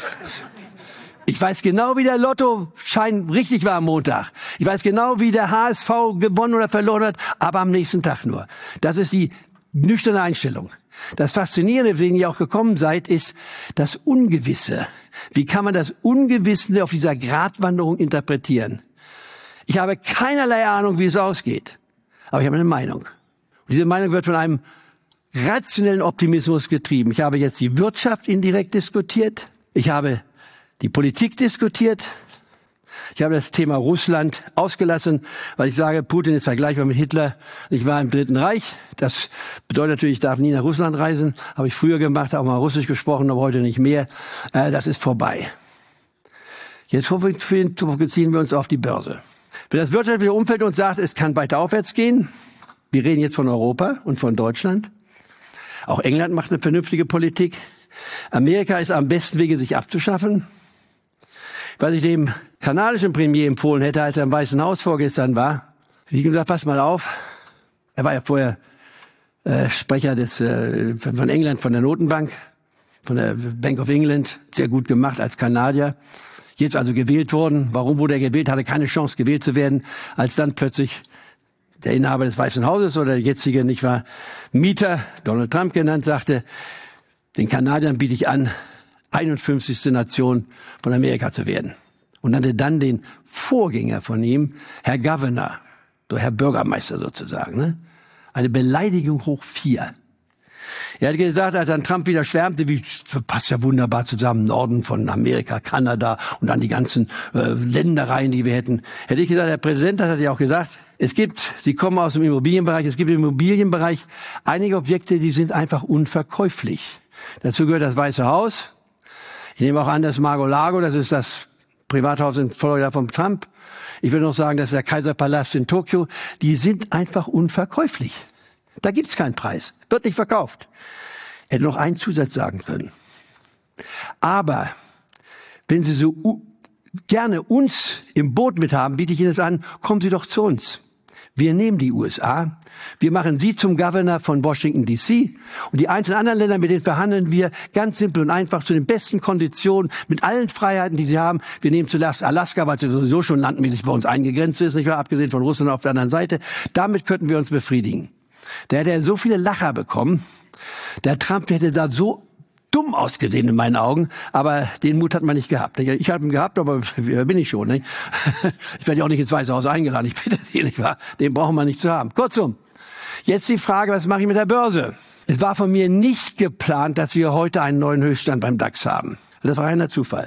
Ich weiß genau, wie der Lottoschein richtig war am Montag. Ich weiß genau, wie der H S V gewonnen oder verloren hat, aber am nächsten Tag nur. Das ist die nüchterne Einstellung. Das Faszinierende, weswegen ihr auch gekommen seid, ist das Ungewisse. Wie kann man das Ungewisse auf dieser Gratwanderung interpretieren? Ich habe keinerlei Ahnung, wie es ausgeht. Aber ich habe eine Meinung. Und diese Meinung wird von einem rationellen Optimismus getrieben. Ich habe jetzt die Wirtschaft indirekt diskutiert. Ich habe die Politik diskutiert. Ich habe das Thema Russland ausgelassen, weil ich sage, Putin ist vergleichbar mit Hitler. Ich war im Dritten Reich. Das bedeutet natürlich, ich darf nie nach Russland reisen. Habe ich früher gemacht, auch mal Russisch gesprochen, aber heute nicht mehr. Das ist vorbei. Jetzt fokussieren wir uns auf die Börse. Wenn das wirtschaftliche Umfeld uns sagt, es kann weiter aufwärts gehen, wir reden jetzt von Europa und von Deutschland. Auch England macht eine vernünftige Politik. Amerika ist am besten Wege, sich abzuschaffen. Was ich dem kanadischen Premier empfohlen hätte, als er im Weißen Haus vorgestern war, hätte ich gesagt, pass mal auf. Er war ja vorher äh, Sprecher des, äh, von England, von der Notenbank, von der Bank of England, sehr gut gemacht als Kanadier. Jetzt also gewählt worden. Warum wurde er gewählt? Hatte keine Chance, gewählt zu werden, als dann plötzlich der Inhaber des Weißen Hauses oder der jetzige, nicht wahr, Mieter, Donald Trump genannt, sagte, den Kanadiern biete ich an, einundfünfzigste Nation von Amerika zu werden. Und nannte dann den Vorgänger von ihm, Herr Governor, so Herr Bürgermeister sozusagen. Ne? Eine Beleidigung hoch vier. Er hat gesagt, als dann Trump wieder schwärmte, wie passt ja wunderbar zusammen, Norden von Amerika, Kanada und dann die ganzen äh, Ländereien, die wir hätten. Hätte ich gesagt, der Präsident, das hat ja auch gesagt, es gibt, Sie kommen aus dem Immobilienbereich, es gibt im Immobilienbereich einige Objekte, die sind einfach unverkäuflich. Dazu gehört das Weiße Haus. Ich nehme auch an, das Mar-a-Lago, das ist das Privathaus in Florida von Trump. Ich will noch sagen, das ist der Kaiserpalast in Tokio. Die sind einfach unverkäuflich. Da gibt's keinen Preis. Wird nicht verkauft. Ich hätte noch einen Zusatz sagen können. Aber wenn Sie so gerne uns im Boot mit haben, biete ich Ihnen das an, kommen Sie doch zu uns. Wir nehmen die U S A, wir machen Sie zum Governor von Washington D C und die einzelnen anderen Länder, mit denen verhandeln wir ganz simpel und einfach zu den besten Konditionen, mit allen Freiheiten, die sie haben. Wir nehmen zuerst Alaska, weil es sowieso schon landmäßig bei uns eingegrenzt ist, nicht wahr? Abgesehen von Russland auf der anderen Seite. Damit könnten wir uns befriedigen. Da hätte er so viele Lacher bekommen. Der Trump hätte da so dumm ausgesehen in meinen Augen, aber den Mut hat man nicht gehabt. Ich habe ihn gehabt, aber wer bin ich schon? Nicht? Ich werde ja auch nicht ins Weiße Haus eingeladen, ich bitte Sie, nicht wahr? Den brauchen wir nicht zu haben. Kurzum, jetzt die Frage, was mache ich mit der Börse? Es war von mir nicht geplant, dass wir heute einen neuen Höchststand beim DAX haben. Das war reiner Zufall.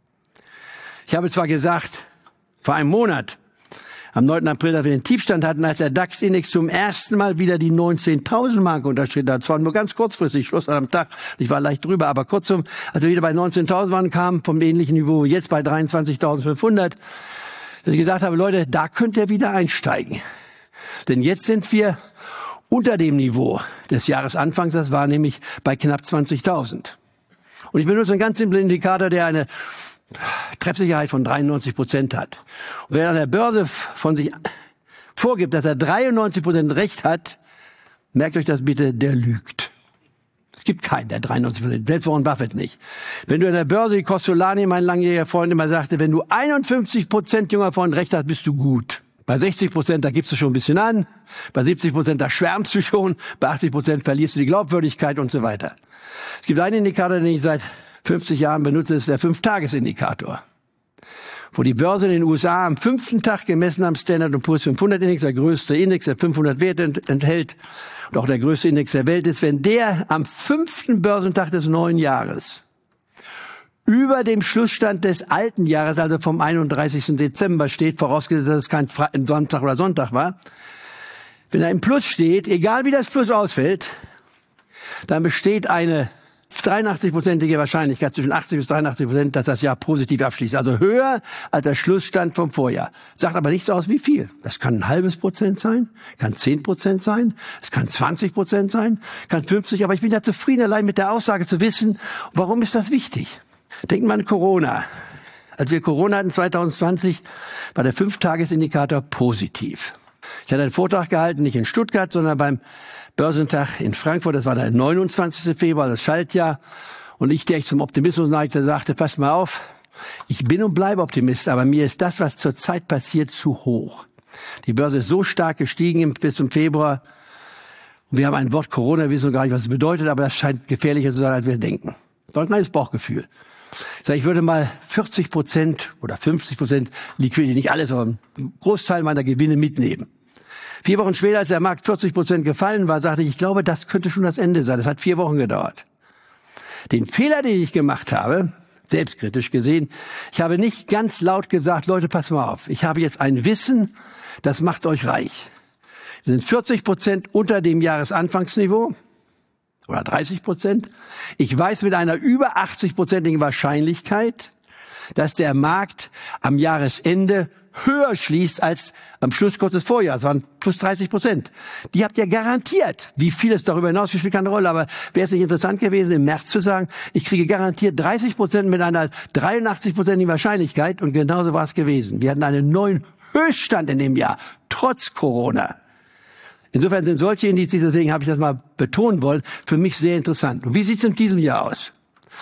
Ich habe zwar gesagt, vor einem Monat, am neunten April, dass wir den Tiefstand hatten, als der DAX-Index zum ersten Mal wieder die neunzehntausend Marke unterschritten hat. Zwar nur ganz kurzfristig, Schluss am Tag. Ich war leicht drüber, aber kurzum, als wir wieder bei neunzehntausend waren, kam vom ähnlichen Niveau jetzt bei dreiundzwanzigtausendfünfhundert, dass ich gesagt habe, Leute, da könnt ihr wieder einsteigen. Denn jetzt sind wir unter dem Niveau des Jahresanfangs, das war nämlich bei knapp zwanzigtausend. Und ich benutze einen ganz simplen Indikator, der eine Treffsicherheit von dreiundneunzig Prozent hat. Und wer an der Börse von sich vorgibt, dass er dreiundneunzig Prozent Recht hat, merkt euch das bitte, der lügt. Es gibt keinen, der dreiundneunzig Prozent, selbst Warren Buffett nicht. Wenn du an der Börse, wie Costolani, mein langjähriger Freund, immer sagte, wenn du einundfünfzig Prozent junger Freund Recht hast, bist du gut. Bei sechzig Prozent, da gibst du schon ein bisschen an. Bei siebzig Prozent, da schwärmst du schon. Bei achtzig Prozent verlierst du die Glaubwürdigkeit und so weiter. Es gibt einen Indikator, den ich seit fünfzig Jahren benutze, ist der Fünf-Tages-Indikator. Wo die Börse in den U S A am fünften Tag gemessen am Standard and Poor's fünfhundert Index, der größte Index, der fünfhundert Werte enthält und auch der größte Index der Welt ist, wenn der am fünften Börsentag des neuen Jahres über dem Schlussstand des alten Jahres, also vom einunddreißigsten Dezember steht, vorausgesetzt, dass es kein Samstag oder Sonntag war, wenn er im Plus steht, egal wie das Plus ausfällt, dann besteht eine dreiundachtzig-prozentige Wahrscheinlichkeit, zwischen achtzig bis dreiundachtzig Prozent, dass das Jahr positiv abschließt. Also höher als der Schlussstand vom Vorjahr. Sagt aber nichts aus, wie viel. Das kann ein halbes Prozent sein, kann zehn Prozent sein, es kann zwanzig Prozent sein, kann fünfzig. Aber ich bin ja zufrieden, allein mit der Aussage zu wissen, warum ist das wichtig? Denken wir an Corona. Als wir Corona hatten zwanzig zwanzig, war der Fünf-Tages-Indikator positiv. Ich hatte einen Vortrag gehalten, nicht in Stuttgart, sondern beim Börsentag in Frankfurt, das war der neunundzwanzigste Februar, das Schaltjahr. Und ich, der ich zum Optimismus neigte, sagte, passt mal auf, ich bin und bleibe Optimist, aber mir ist das, was zurzeit passiert, zu hoch. Die Börse ist so stark gestiegen bis zum Februar. Und wir haben ein Wort Corona, wir wissen noch gar nicht, was es bedeutet, aber das scheint gefährlicher zu sein, als wir denken. Das ist ein kleines Bauchgefühl. Ich sage, ich würde mal vierzig Prozent oder fünfzig Prozent Liquidität, nicht alles, aber einen Großteil meiner Gewinne mitnehmen. Vier Wochen später, als der Markt vierzig Prozent gefallen war, sagte ich, ich glaube, das könnte schon das Ende sein. Das hat vier Wochen gedauert. Den Fehler, den ich gemacht habe, selbstkritisch gesehen, ich habe nicht ganz laut gesagt, Leute, pass mal auf. Ich habe jetzt ein Wissen, das macht euch reich. Wir sind vierzig Prozent unter dem Jahresanfangsniveau oder dreißig Prozent. Ich weiß mit einer über achtzig-prozentigen Wahrscheinlichkeit, dass der Markt am Jahresende höher schließt als am Schlusskurs des Vorjahres. Das waren plus dreißig Prozent. Die habt ihr garantiert. Wie viel es darüber hinaus spielt, keine Rolle. Aber wäre es nicht interessant gewesen, im März zu sagen, ich kriege garantiert dreißig Prozent mit einer dreiundachtzig-prozentigen Wahrscheinlichkeit. Und genauso war es gewesen. Wir hatten einen neuen Höchststand in dem Jahr, trotz Corona. Insofern sind solche Indizien, deswegen habe ich das mal betonen wollen, für mich sehr interessant. Und wie sieht es in diesem Jahr aus?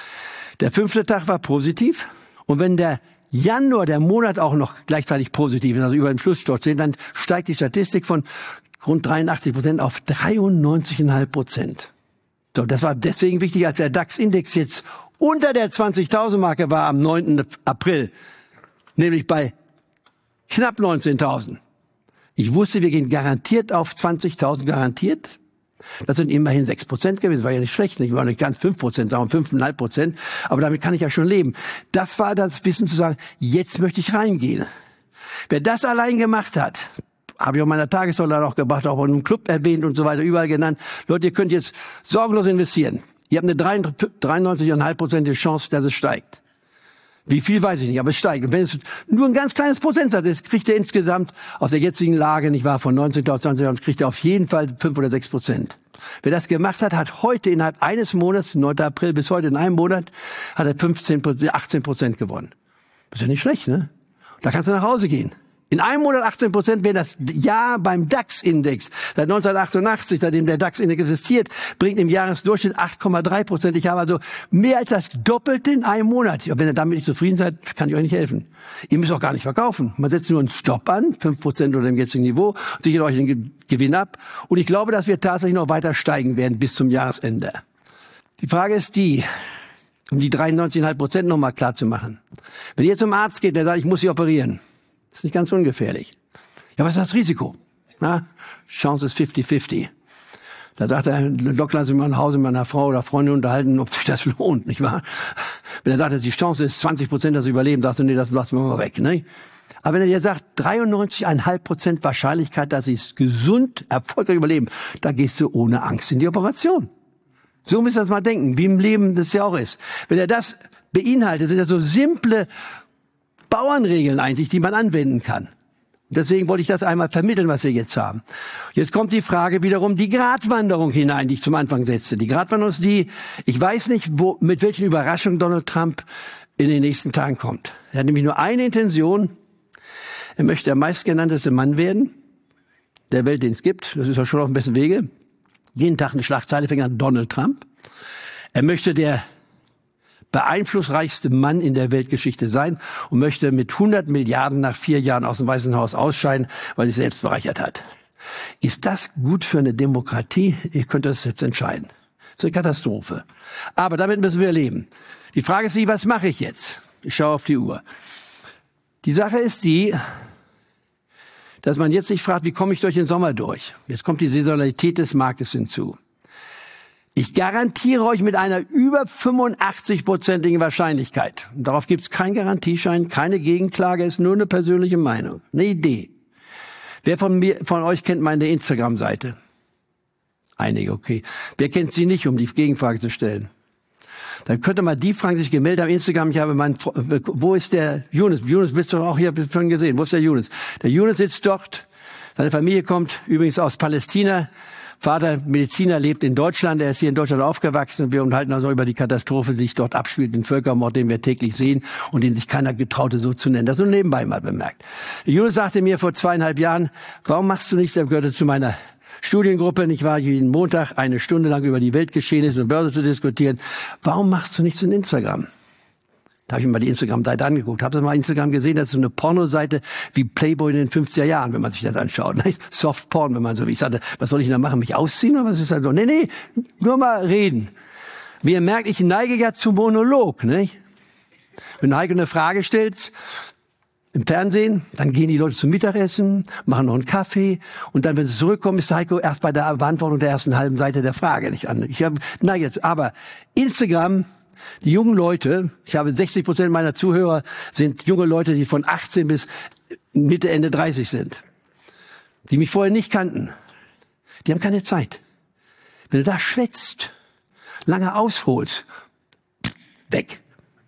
Der fünfte Tag war positiv. Und wenn der Januar, der Monat auch noch gleichzeitig positiv ist, also über dem Schlussstoß steht, dann steigt die Statistik von rund dreiundachtzig Prozent auf dreiundneunzig Komma fünf Prozent. So, das war deswegen wichtig, als der DAX-Index jetzt unter der zwanzigtausend Marke war am neunten April, nämlich bei knapp neunzehntausend. Ich wusste, wir gehen garantiert auf zwanzigtausend, garantiert. Das sind immerhin sechs Prozent gewesen, war ja nicht schlecht. Ich war nicht ganz fünf Prozent, sagen wir fünf Komma fünf Prozent. Aber damit kann ich ja schon leben. Das war das Wissen zu sagen, jetzt möchte ich reingehen. Wer das allein gemacht hat, habe ich auch in meiner Tagessäule auch gebracht, auch in einem Club erwähnt und so weiter, überall genannt. Leute, ihr könnt jetzt sorgenlos investieren. Ihr habt eine dreiundneunzig Komma fünf Prozent Chance, dass es steigt. Wie viel weiß ich nicht, aber es steigt. Und wenn es nur ein ganz kleines Prozentsatz ist, kriegt ihr insgesamt aus der jetzigen Lage, nicht wahr, von neunzehntausend, zwanzigtausend, kriegt ihr auf jeden Fall fünf oder sechs Prozent. Wer das gemacht hat, hat heute innerhalb eines Monats, neunten April bis heute in einem Monat, hat er fünfzehn, achtzehn Prozent gewonnen. Das ist ja nicht schlecht, ne? Da kannst du nach Hause gehen. In einem Monat achtzehn Prozent wäre das Jahr beim DAX-Index. Seit neunzehnhundertachtundachtzig, seitdem der DAX-Index existiert, bringt im Jahresdurchschnitt acht Komma drei Prozent. Ich habe also mehr als das Doppelte in einem Monat. Und wenn ihr damit nicht zufrieden seid, kann ich euch nicht helfen. Ihr müsst auch gar nicht verkaufen. Man setzt nur einen Stop an, fünf Prozent unter dem jetzigen Niveau, sichert euch den Gewinn ab. Und ich glaube, dass wir tatsächlich noch weiter steigen werden bis zum Jahresende. Die Frage ist die, um die dreiundneunzig Komma fünf Prozent nochmal klar zu machen. Wenn ihr zum Arzt geht, der sagt, ich muss Sie operieren. Das ist nicht ganz ungefährlich. Ja, was ist das Risiko? Na, Chance ist fifty fifty. Da sagt der Doktor, lass mich mal nach Hause mit meiner Frau oder Freundin unterhalten, ob sich das lohnt, nicht wahr? Wenn er sagt, die Chance ist zwanzig Prozent, dass sie überleben, sagst du, nee, das lassen wir mal weg, ne? Aber wenn er dir sagt, dreiundneunzig Komma fünf Prozent Wahrscheinlichkeit, dass sie es gesund, erfolgreich überleben, da gehst du ohne Angst in die Operation. So müsst ihr das mal denken, wie im Leben das ja auch ist. Wenn er das beinhaltet, sind ja so simple Bauernregeln eigentlich, die man anwenden kann. Deswegen wollte ich das einmal vermitteln, was wir jetzt haben. Jetzt kommt die Frage wiederum, die Gratwanderung hinein, die ich zum Anfang setzte. Die Gratwanderung ist die, ich weiß nicht, wo, mit welchen Überraschungen Donald Trump in den nächsten Tagen kommt. Er hat nämlich nur eine Intention. Er möchte der meistgenannteste Mann werden, der Welt, den es gibt. Das ist ja schon auf dem besten Wege. Jeden Tag eine Schlagzeile fängt an Donald Trump. Er möchte der beeinflussreichste Mann in der Weltgeschichte sein und möchte mit hundert Milliarden nach vier Jahren aus dem Weißen Haus ausscheiden, weil er sich selbst bereichert hat. Ist das gut für eine Demokratie? Ihr könnt das selbst entscheiden. Das ist eine Katastrophe. Aber damit müssen wir leben. Die Frage ist die, was mache ich jetzt? Ich schaue auf die Uhr. Die Sache ist die, dass man jetzt sich fragt, wie komme ich durch den Sommer durch? Jetzt kommt die Saisonalität des Marktes hinzu. Ich garantiere euch mit einer über fünfundachtzig-prozentigen Wahrscheinlichkeit, und darauf gibt es keinen Garantieschein, keine Gegenklage, ist nur eine persönliche Meinung, eine Idee. Wer von mir, von euch kennt meine Instagram-Seite? Einige, okay. Wer kennt sie nicht, um die Gegenfrage zu stellen? Dann könnte man die fragen, die sich gemeldet haben, Instagram, ich habe meinen, wo ist der Yunus? Yunus, bist du auch hier, bist du schon gesehen, wo ist der Yunus? Der Yunus sitzt dort, seine Familie kommt übrigens aus Palästina, Vater Mediziner, lebt in Deutschland, er ist hier in Deutschland aufgewachsen und wir unterhalten also über die Katastrophe, die sich dort abspielt, den Völkermord, den wir täglich sehen und den sich keiner getraute, so zu nennen. Das nur nebenbei mal bemerkt. Julius sagte mir vor zweieinhalb Jahren, warum machst du nichts, er gehörte zu meiner Studiengruppe, ich war jeden Montag eine Stunde lang über die Weltgeschehnisse und Börse zu diskutieren. Warum machst du nichts in Instagram? Da habe ich mir mal die Instagram-Seite angeguckt. Habt ihr mal Instagram gesehen? Das ist so eine Pornoseite wie Playboy in den fünfziger Jahren, wenn man sich das anschaut. Soft-Porn, wenn man so wie ich sagte, was soll ich denn da machen? Mich ausziehen oder was ist das so? Nee, nee, nur mal reden. Wie ihr merkt, ich neige ja zum Monolog, nicht? Wenn Heiko eine Frage stellt im Fernsehen, dann gehen die Leute zum Mittagessen, machen noch einen Kaffee und dann, wenn sie zurückkommen, ist Heiko erst bei der Beantwortung der ersten halben Seite der Frage nicht an. Ich habe neige jetzt, aber Instagram, die jungen Leute, ich habe sechzig Prozent meiner Zuhörer sind junge Leute, die von achtzehn bis Mitte, Ende dreißig sind. Die mich vorher nicht kannten. Die haben keine Zeit. Wenn du da schwätzt, lange ausholst, weg.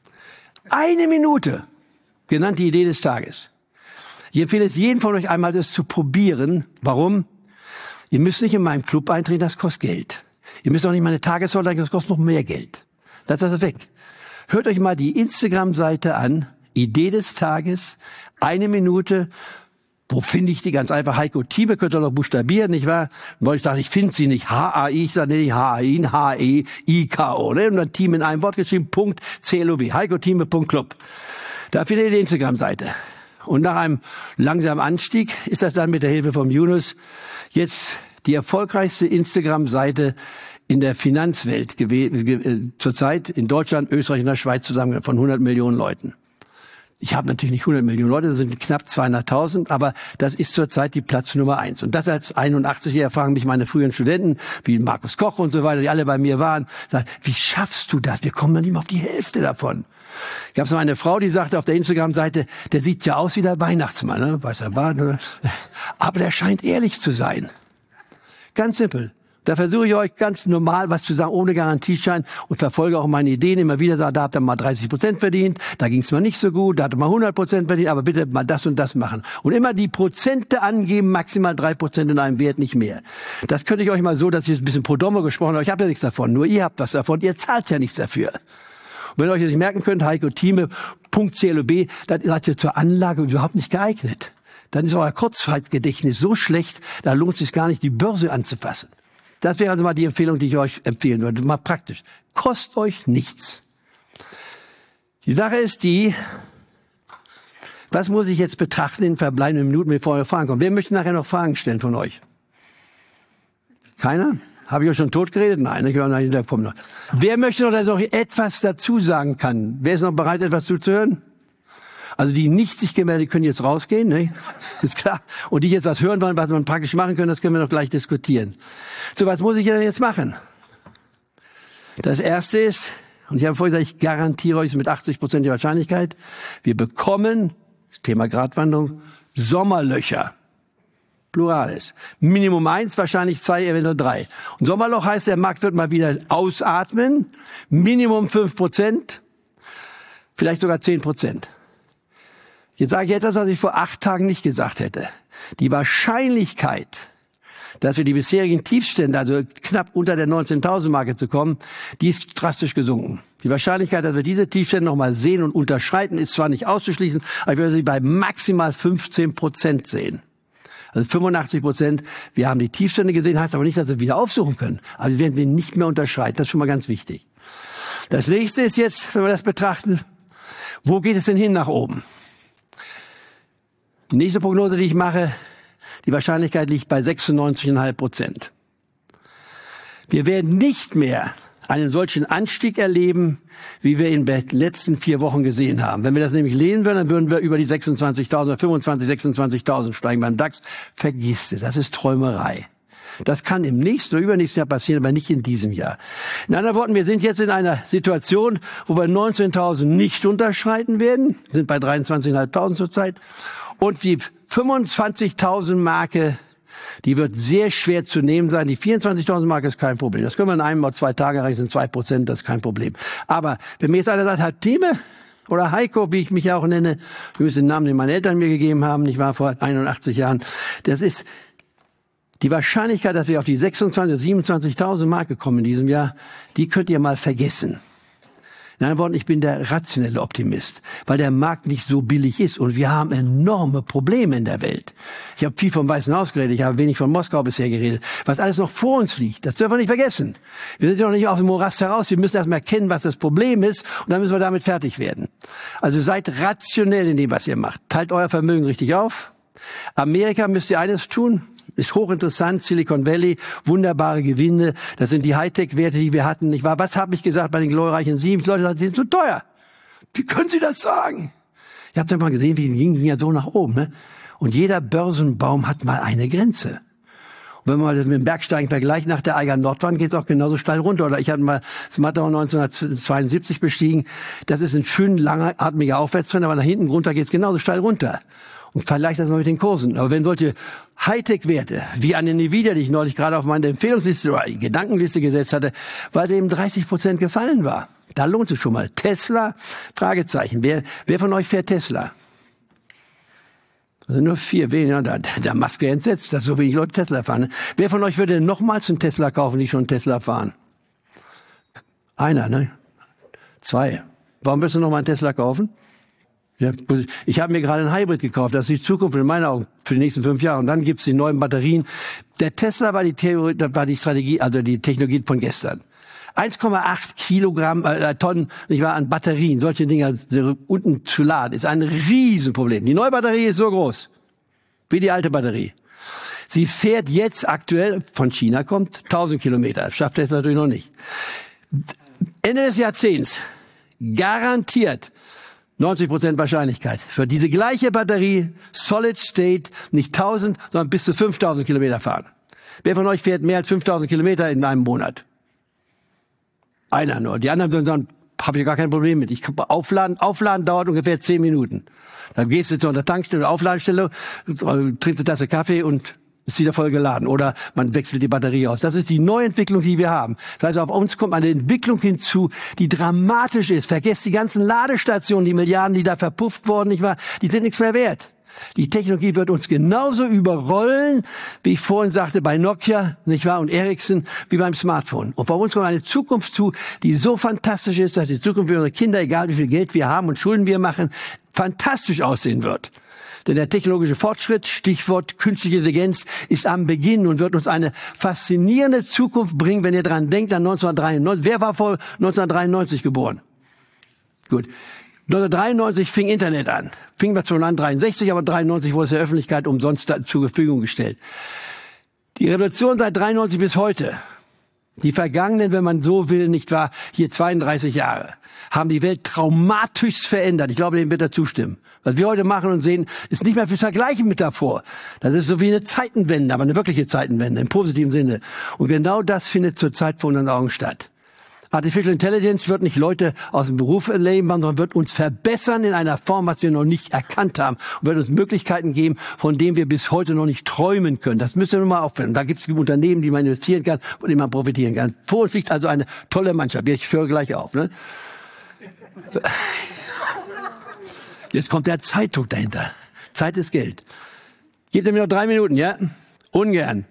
Eine Minute, genannt die Idee des Tages. Ich empfehle es jedem von euch einmal, das zu probieren. Warum? Ihr müsst nicht in meinem Club eintreten, das kostet Geld. Ihr müsst auch nicht meine Tagessäule, das kostet noch mehr Geld. Lasst das weg. Hört euch mal die Instagram-Seite an. Idee des Tages. Eine Minute. Wo finde ich die? Ganz einfach. Heiko Thieme, könnt ihr noch buchstabieren, nicht wahr? Weil ich sage, ich finde sie nicht. H A I, ich sage nicht H A I, H E I K O. Ne? Und dann Team in einem Wort geschrieben. Punkt C L O B. Heiko Thieme Punkt Club. Da findet ihr die Instagram-Seite. Und nach einem langsamen Anstieg ist das dann mit der Hilfe vom Yunus jetzt die erfolgreichste Instagram-Seite in der Finanzwelt zurzeit in Deutschland, Österreich und der Schweiz zusammen von hundert Millionen Leuten. Ich habe natürlich nicht hundert Millionen Leute, das sind knapp zweihunderttausend, aber das ist zurzeit die Platz Nummer eins. Und das als einundachtzigjähriger fragen mich meine früheren Studenten, wie Markus Koch und so weiter, die alle bei mir waren, sagen, wie schaffst du das? Wir kommen noch nicht mal auf die Hälfte davon. Gab es noch eine Frau, die sagte auf der Instagram-Seite, der sieht ja aus wie der Weihnachtsmann, ne? Weißer Bart, ne? Aber der scheint ehrlich zu sein. Ganz simpel. Da versuche ich euch ganz normal was zu sagen, ohne Garantieschein und verfolge auch meine Ideen immer wieder. Da habt ihr mal dreißig Prozent verdient, da ging es mal nicht so gut, da hat er mal hundert Prozent verdient, aber bitte mal das und das machen. Und immer die Prozente angeben, maximal drei Prozent in einem Wert, nicht mehr. Das könnte ich euch mal so, dass ich ein bisschen pro Domo gesprochen habe. Ich habe ja nichts davon, nur ihr habt was davon, ihr zahlt ja nichts dafür. Und wenn ihr euch das nicht merken könnt, Heiko Thieme, Punkt C L O B, dann seid ihr zur Anlage überhaupt nicht geeignet. Dann ist euer Kurzzeitgedächtnis so schlecht, da lohnt es sich gar nicht, die Börse anzufassen. Das wäre also mal die Empfehlung, die ich euch empfehlen würde. Mal praktisch. Kostet euch nichts. Die Sache ist die, was muss ich jetzt betrachten in verbleibenden Minuten, bevor eure Fragen kommen? Wer möchte nachher noch Fragen stellen von euch? Keiner? Habe ich euch schon tot geredet? Nein, ich höre nachher kommen noch. Wer möchte noch, dass ich noch etwas dazu sagen kann? Wer ist noch bereit, etwas zuzuhören? Also die nicht sich gemeldet können jetzt rausgehen, ne? Ist klar. Und die jetzt was hören wollen, was man praktisch machen können, das können wir noch gleich diskutieren. So, was muss ich denn jetzt machen? Das Erste ist, und ich habe vorhin gesagt, ich garantiere euch mit achtzig Prozent der Wahrscheinlichkeit, wir bekommen, Thema Gratwanderung, Sommerlöcher. Plurales. Minimum eins, wahrscheinlich zwei, eventuell drei. Und Sommerloch heißt, der Markt wird mal wieder ausatmen. Minimum fünf Prozent, vielleicht sogar zehn Prozent. Jetzt sage ich etwas, was ich vor acht Tagen nicht gesagt hätte. Die Wahrscheinlichkeit, dass wir die bisherigen Tiefstände, also knapp unter der neunzehntausend Marke zu kommen, die ist drastisch gesunken. Die Wahrscheinlichkeit, dass wir diese Tiefstände noch mal sehen und unterschreiten, ist zwar nicht auszuschließen, aber ich würde sie bei maximal fünfzehn Prozent sehen. Also fünfundachtzig Prozent. Wir haben die Tiefstände gesehen, heißt aber nicht, dass wir wieder aufsuchen können. Also werden wir nicht mehr unterschreiten. Das ist schon mal ganz wichtig. Das nächste ist jetzt, wenn wir das betrachten, wo geht es denn hin nach oben? Die nächste Prognose, die ich mache, die Wahrscheinlichkeit liegt bei sechsundneunzig Komma fünf Prozent. Wir werden nicht mehr einen solchen Anstieg erleben, wie wir ihn in den letzten vier Wochen gesehen haben. Wenn wir das nämlich lesen würden, dann würden wir über die sechsundzwanzigtausend, fünfundzwanzig, sechsundzwanzigtausend steigen beim DAX. Vergiss es, das ist Träumerei. Das kann im nächsten oder übernächsten Jahr passieren, aber nicht in diesem Jahr. In anderen Worten, wir sind jetzt in einer Situation, wo wir neunzehntausend nicht unterschreiten werden, sind bei dreiundzwanzigtausendfünfhundert zurzeit. Und die fünfundzwanzigtausend Marke, die wird sehr schwer zu nehmen sein. Die vierundzwanzigtausend Marke ist kein Problem. Das können wir in einem oder zwei Tagen erreichen, sind zwei Prozent, das ist kein Problem. Aber wenn mir jetzt einer sagt, Herr Thieme oder Heiko, wie ich mich auch nenne, wir müssen den Namen, den meine Eltern mir gegeben haben, ich war vor einundachtzig Jahren, das ist die Wahrscheinlichkeit, dass wir auf die sechsundzwanzigtausend, siebenundzwanzigtausend Marke kommen in diesem Jahr, die könnt ihr mal vergessen. In anderen Worten, ich bin der rationelle Optimist, weil der Markt nicht so billig ist und wir haben enorme Probleme in der Welt. Ich habe viel vom Weißen Haus geredet, ich habe wenig von Moskau bisher geredet. Was alles noch vor uns liegt, das dürfen wir nicht vergessen. Wir sind ja noch nicht aus dem Morast heraus, wir müssen erstmal erkennen, was das Problem ist und dann müssen wir damit fertig werden. Also seid rationell in dem, was ihr macht. Teilt euer Vermögen richtig auf. Amerika müsst ihr eines tun, ist hochinteressant, Silicon Valley, wunderbare Gewinne, das sind die Hightech-Werte, die wir hatten. Ich war, was habe ich gesagt bei den glorreichen Sieben? Die Leute sagen, die sind zu teuer. Wie können Sie das sagen? Ihr habt ja mal gesehen, die gingen ja so nach oben, ne? Und jeder Börsenbaum hat mal eine Grenze. Und wenn man das mit dem Bergsteigen vergleicht, nach der Eiger Nordwand geht es auch genauso steil runter. Oder ich hatte mal das Matterhorn neunzehnhundertzweiundsiebzig bestiegen. Das ist ein schön langatmiger Aufwärtstrend, aber nach hinten runter geht es genauso steil runter. Und vergleicht das mal mit den Kursen. Aber wenn solche Hightech-Werte, wie eine Nvidia, die ich neulich gerade auf meine Empfehlungsliste oder Gedankenliste gesetzt hatte, weil sie eben dreißig Prozent gefallen war, da lohnt es schon mal. Tesla? Fragezeichen. Wer, wer von euch fährt Tesla? Also nur vier, weniger. Da, der Musk wäre entsetzt, dass so wenig Leute Tesla fahren. Wer von euch würde nochmals einen Tesla kaufen, die schon einen Tesla fahren? Einer, ne? Zwei. Warum willst du noch mal einen Tesla kaufen? Ja, ich habe mir gerade einen Hybrid gekauft. Das ist die Zukunft in meinen Augen für die nächsten fünf Jahre. Und dann gibt's die neuen Batterien. Der Tesla war die Theorie, war die Strategie, also die Technologie von gestern. eins Komma acht Kilogramm äh, Tonnen, nicht wahr, an Batterien, solche Dinger unten zu laden, ist ein Riesenproblem. Die neue Batterie ist so groß wie die alte Batterie. Sie fährt jetzt aktuell, von China kommt, tausend Kilometer. Schafft Tesla natürlich noch nicht. Ende des Jahrzehnts garantiert neunzig Prozent Wahrscheinlichkeit. Für diese gleiche Batterie, Solid State, nicht tausend, sondern bis zu fünftausend Kilometer fahren. Wer von euch fährt mehr als fünftausend Kilometer in einem Monat? Einer nur. Die anderen würden sagen, habe ich gar kein Problem mit. Ich kann aufladen. Aufladen dauert ungefähr zehn Minuten. Dann gehst du zu einer Tankstelle, Aufladestelle, trinkst eine Tasse Kaffee und ist wieder voll geladen. Oder man wechselt die Batterie aus. Das ist die Neuentwicklung, die wir haben. Das heißt, auf uns kommt eine Entwicklung hinzu, die dramatisch ist. Vergesst die ganzen Ladestationen, die Milliarden, die da verpufft wurden, nicht wahr? Die sind nichts mehr wert. Die Technologie wird uns genauso überrollen, wie ich vorhin sagte, bei Nokia, nicht wahr, und Ericsson, wie beim Smartphone. Und bei uns kommt eine Zukunft zu, die so fantastisch ist, dass die Zukunft für unsere Kinder, egal wie viel Geld wir haben und Schulden wir machen, fantastisch aussehen wird. Denn der technologische Fortschritt, Stichwort künstliche Intelligenz, ist am Beginn und wird uns eine faszinierende Zukunft bringen, wenn ihr dran denkt, an neunzehnhundertdreiundneunzig. Wer war vor neunzehnhundertdreiundneunzig geboren? Gut. neunzehnhundertdreiundneunzig fing Internet an. Fing wir schon an, dreiundsechzig, aber dreiundneunzig wurde es der Öffentlichkeit umsonst zur Verfügung gestellt. Die Revolution seit dreiundneunzig bis heute, die vergangenen, wenn man so will, nicht wahr, hier zweiunddreißig Jahre, haben die Welt traumatisch verändert. Ich glaube, dem wird er zustimmen. Was wir heute machen und sehen, ist nicht mehr für Vergleichen mit davor. Das ist so wie eine Zeitenwende, aber eine wirkliche Zeitenwende im positiven Sinne. Und genau das findet zurzeit vor unseren Augen statt. Artificial Intelligence wird nicht Leute aus dem Beruf leben, sondern wird uns verbessern in einer Form, was wir noch nicht erkannt haben. Und wird uns Möglichkeiten geben, von denen wir bis heute noch nicht träumen können. Das müsst ihr nur mal aufwenden. Da gibt es Unternehmen, die man investieren kann und die man profitieren kann. Vor uns liegt also eine tolle Mannschaft. Ich höre gleich auf. Ne? Jetzt kommt der Zeitdruck dahinter. Zeit ist Geld. Gebt ihr mir noch drei Minuten, ja? Ungern.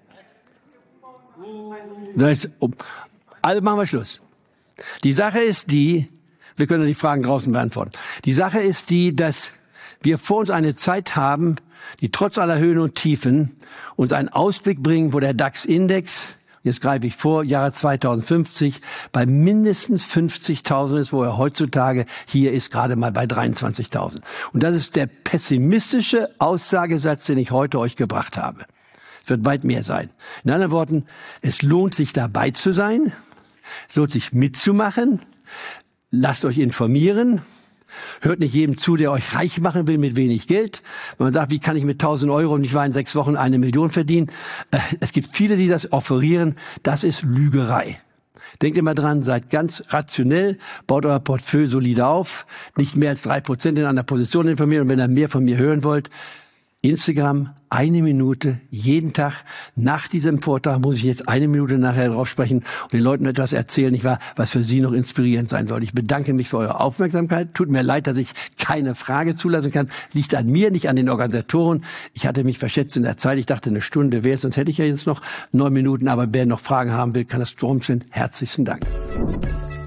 Also machen wir Schluss. Die Sache ist die, wir können die Fragen draußen beantworten. Die Sache ist die, dass wir vor uns eine Zeit haben, die trotz aller Höhen und Tiefen uns einen Ausblick bringen, wo der DAX-Index, jetzt greife ich vor, Jahre zweitausendfünfzig, bei mindestens fünfzigtausend ist, wo er heutzutage hier ist, gerade mal bei dreiundzwanzigtausend. Und das ist der pessimistische Aussagesatz, den ich heute euch gebracht habe. Es wird weit mehr sein. In anderen Worten, es lohnt sich dabei zu sein. Es lohnt sich mitzumachen. Lasst euch informieren. Hört nicht jedem zu, der euch reich machen will mit wenig Geld. Wenn man sagt, wie kann ich mit tausend Euro und ich war in sechs Wochen eine Million verdienen? Es gibt viele, die das offerieren. Das ist Lügerei. Denkt immer dran, seid ganz rationell, baut euer Portfolio solide auf. Nicht mehr als drei Prozent in einer Position informieren. Und wenn ihr mehr von mir hören wollt, Instagram, eine Minute, jeden Tag. Nach diesem Vortrag muss ich jetzt eine Minute nachher drauf sprechen und den Leuten etwas erzählen, nicht wahr, was für sie noch inspirierend sein soll. Ich bedanke mich für eure Aufmerksamkeit. Tut mir leid, dass ich keine Frage zulassen kann. Liegt an mir, nicht an den Organisatoren. Ich hatte mich verschätzt in der Zeit. Ich dachte, eine Stunde wäre es, sonst hätte ich ja jetzt noch neun Minuten. Aber wer noch Fragen haben will, kann das drum sein. Herzlichen Dank.